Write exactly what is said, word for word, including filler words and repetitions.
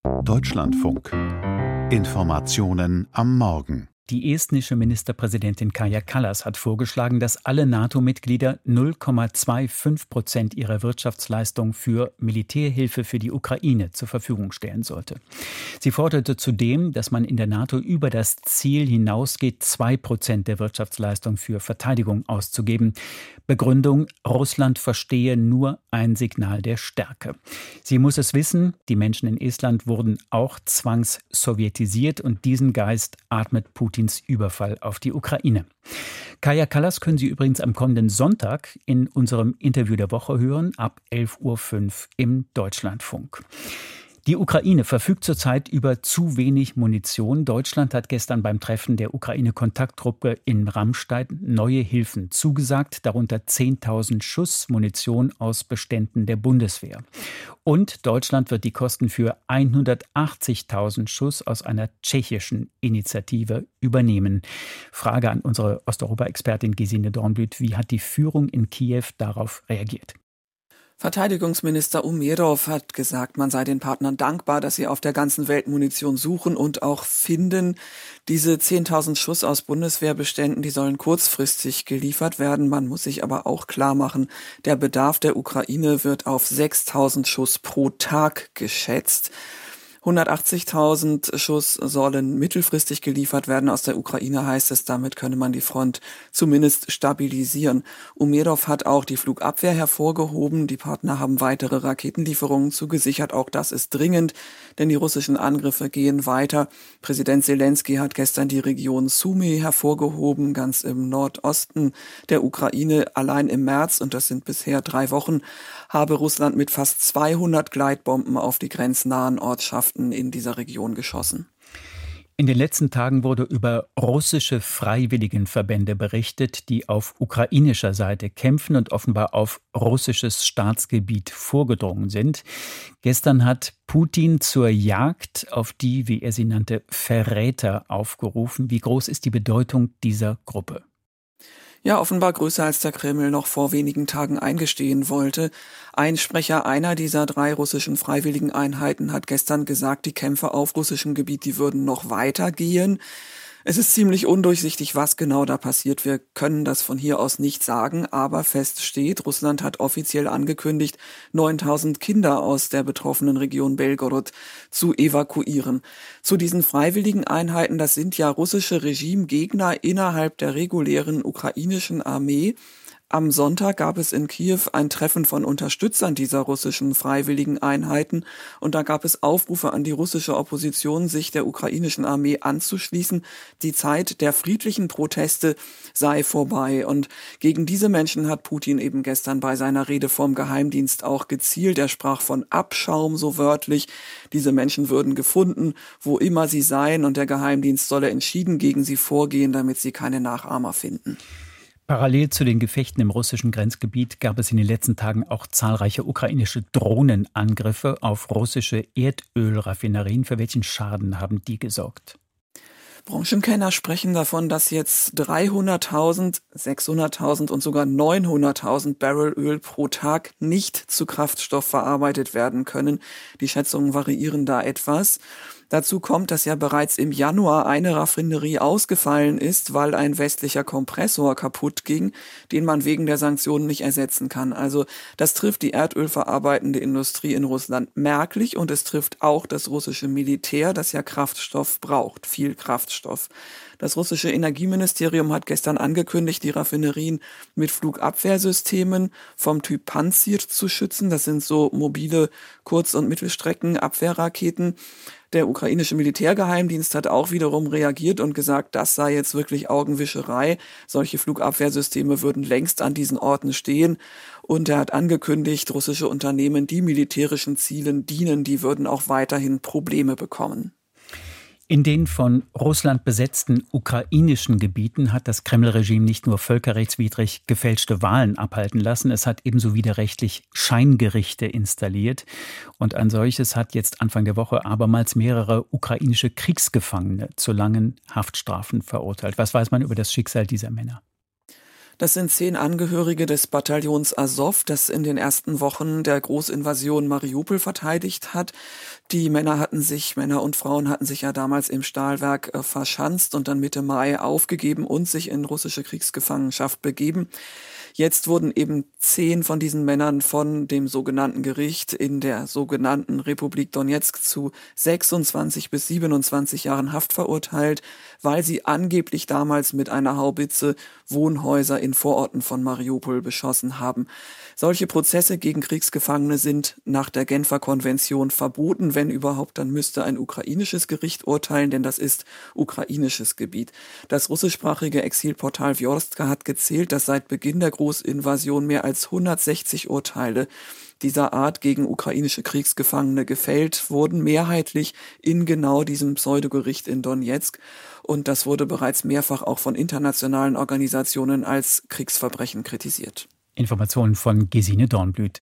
Deutschlandfunk. Informationen am Morgen. Die estnische Ministerpräsidentin Kaja Kallas hat vorgeschlagen, dass alle NATO-Mitglieder null Komma fünfundzwanzig Prozent ihrer Wirtschaftsleistung für Militärhilfe für die Ukraine zur Verfügung stellen sollte. Sie forderte zudem, dass man in der NATO über das Ziel hinausgeht, zwei Prozent der Wirtschaftsleistung für Verteidigung auszugeben. Begründung: Russland verstehe nur ein Signal der Stärke. Sie muss es wissen, die Menschen in Estland wurden auch zwangssowjetisiert und diesen Geist atmet Putin Putins Überfall auf die Ukraine. Kaja Kallas können Sie übrigens am kommenden Sonntag in unserem Interview der Woche hören, ab elf Uhr fünf im Deutschlandfunk. Die Ukraine verfügt zurzeit über zu wenig Munition. Deutschland hat gestern beim Treffen der Ukraine-Kontakttruppe in Ramstein neue Hilfen zugesagt, darunter zehntausend Schuss Munition aus Beständen der Bundeswehr. Und Deutschland wird die Kosten für hundertachtzigtausend Schuss aus einer tschechischen Initiative übernehmen. Frage an unsere Osteuropa-Expertin Gesine Dornblüt: Wie hat die Führung in Kiew darauf reagiert? Verteidigungsminister Umerov hat gesagt, man sei den Partnern dankbar, dass sie auf der ganzen Welt Munition suchen und auch finden. Diese zehntausend Schuss aus Bundeswehrbeständen, die sollen kurzfristig geliefert werden. Man muss sich aber auch klar machen, der Bedarf der Ukraine wird auf sechstausend Schuss pro Tag geschätzt. hundertachtzigtausend Schuss sollen mittelfristig geliefert werden. Aus der Ukraine heißt es, damit könne man die Front zumindest stabilisieren. Umerov hat auch die Flugabwehr hervorgehoben. Die Partner haben weitere Raketenlieferungen zugesichert. Auch das ist dringend, denn die russischen Angriffe gehen weiter. Präsident Zelensky hat gestern die Region Sumy hervorgehoben, ganz im Nordosten der Ukraine. Allein im März, und das sind bisher drei Wochen, habe Russland mit fast zweihundert Gleitbomben auf die grenznahen Ortschaften in dieser Region geschossen. In den letzten Tagen wurde über russische Freiwilligenverbände berichtet, die auf ukrainischer Seite kämpfen und offenbar auf russisches Staatsgebiet vorgedrungen sind. Gestern hat Putin zur Jagd auf die, wie er sie nannte, Verräter aufgerufen. Wie groß ist die Bedeutung dieser Gruppe? Ja, offenbar größer, als der Kreml noch vor wenigen Tagen eingestehen wollte. Ein Sprecher einer dieser drei russischen freiwilligen Einheiten hat gestern gesagt, die Kämpfe auf russischem Gebiet, die würden noch weitergehen. Es ist ziemlich undurchsichtig, was genau da passiert. Wir können das von hier aus nicht sagen, aber fest steht, Russland hat offiziell angekündigt, neuntausend Kinder aus der betroffenen Region Belgorod zu evakuieren. Zu diesen freiwilligen Einheiten, das sind ja russische Regimegegner innerhalb der regulären ukrainischen Armee. Am Sonntag gab es in Kiew ein Treffen von Unterstützern dieser russischen freiwilligen Einheiten und da gab es Aufrufe an die russische Opposition, sich der ukrainischen Armee anzuschließen. Die Zeit der friedlichen Proteste sei vorbei und gegen diese Menschen hat Putin eben gestern bei seiner Rede vom Geheimdienst auch gezielt. Er sprach von Abschaum, so wörtlich. Diese Menschen würden gefunden, wo immer sie seien, und der Geheimdienst solle entschieden gegen sie vorgehen, damit sie keine Nachahmer finden. Parallel zu den Gefechten im russischen Grenzgebiet gab es in den letzten Tagen auch zahlreiche ukrainische Drohnenangriffe auf russische Erdölraffinerien. Für welchen Schaden haben die gesorgt? Branchenkenner sprechen davon, dass jetzt dreihunderttausend, sechshunderttausend und sogar neunhunderttausend Barrel Öl pro Tag nicht zu Kraftstoff verarbeitet werden können. Die Schätzungen variieren da etwas. Dazu kommt, dass ja bereits im Januar eine Raffinerie ausgefallen ist, weil ein westlicher Kompressor kaputt ging, den man wegen der Sanktionen nicht ersetzen kann. Also das trifft die erdölverarbeitende Industrie in Russland merklich und es trifft auch das russische Militär, das ja Kraftstoff braucht, viel Kraftstoff. Das russische Energieministerium hat gestern angekündigt, die Raffinerien mit Flugabwehrsystemen vom Typ Pantsir zu schützen. Das sind so mobile Kurz- und Mittelstreckenabwehrraketen. Der ukrainische Militärgeheimdienst hat auch wiederum reagiert und gesagt, das sei jetzt wirklich Augenwischerei. Solche Flugabwehrsysteme würden längst an diesen Orten stehen. Und er hat angekündigt, russische Unternehmen, die militärischen Zielen dienen, die würden auch weiterhin Probleme bekommen. In den von Russland besetzten ukrainischen Gebieten hat das Kreml-Regime nicht nur völkerrechtswidrig gefälschte Wahlen abhalten lassen, es hat ebenso widerrechtlich Scheingerichte installiert. Und ein solches hat jetzt Anfang der Woche abermals mehrere ukrainische Kriegsgefangene zu langen Haftstrafen verurteilt. Was weiß man über das Schicksal dieser Männer? Das sind zehn Angehörige des Bataillons Asow, das in den ersten Wochen der Großinvasion Mariupol verteidigt hat. Die Männer hatten sich, Männer und Frauen hatten sich ja damals im Stahlwerk äh, verschanzt und dann Mitte Mai aufgegeben und sich in russische Kriegsgefangenschaft begeben. Jetzt wurden eben zehn von diesen Männern von dem sogenannten Gericht in der sogenannten Republik Donezk zu sechsundzwanzig bis siebenundzwanzig Jahren Haft verurteilt, weil sie angeblich damals mit einer Haubitze Wohnhäuser in Vororten von Mariupol beschossen haben. Solche Prozesse gegen Kriegsgefangene sind nach der Genfer Konvention verboten. Wenn überhaupt, dann müsste ein ukrainisches Gericht urteilen, denn das ist ukrainisches Gebiet. Das russischsprachige Exilportal Vjorstka hat gezählt, dass seit Beginn der Großinvasion mehr als hundertsechzig Urteile dieser Art gegen ukrainische Kriegsgefangene gefällt wurden, mehrheitlich in genau diesem Pseudogericht in Donezk. Und das wurde bereits mehrfach auch von internationalen Organisationen als Kriegsverbrechen kritisiert. Informationen von Gesine Dornblüt.